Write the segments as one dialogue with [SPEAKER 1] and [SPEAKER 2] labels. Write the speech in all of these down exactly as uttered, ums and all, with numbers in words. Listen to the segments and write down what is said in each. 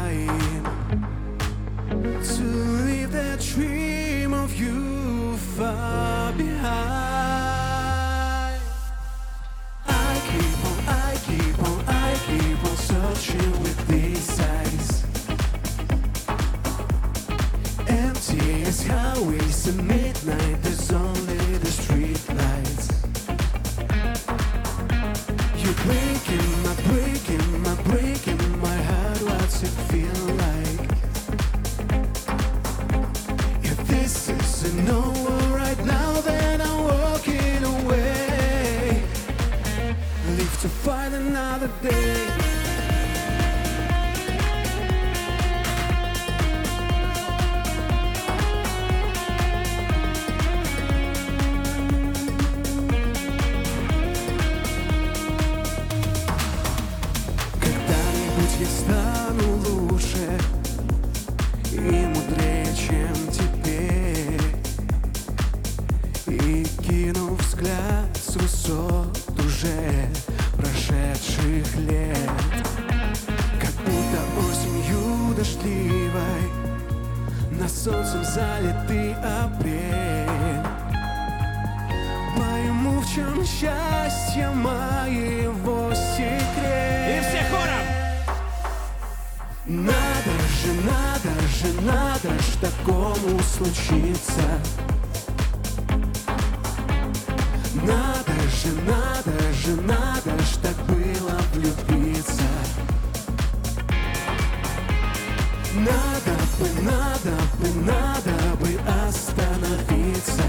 [SPEAKER 1] trying to leave that dream of you far behind. I keep on, I keep on, I keep on searching with these eyes. Empty as highways at midnight, there's only the street lights. You're breaking my, breaking my, breaking my heart. What's it feel like? If this isn't over right now, then I'm walking away. Live to fight another day. Я стану лучше и мудрее, чем теперь, и кину взгляд с высот уже прошедших лет, как будто осенью дождливой на солнцем залитый апрель. Пойму, в чем счастье моего секрет.
[SPEAKER 2] И все хором!
[SPEAKER 1] Надо же, надо же, надо ж такому случиться. Надо же, надо же, надо ж так было влюбиться. Надо бы, надо бы, надо бы остановиться.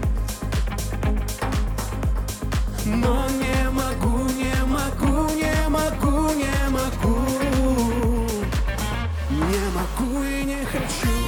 [SPEAKER 1] Но не могу, не могу, не могу, не могу. Не могу и не хочу.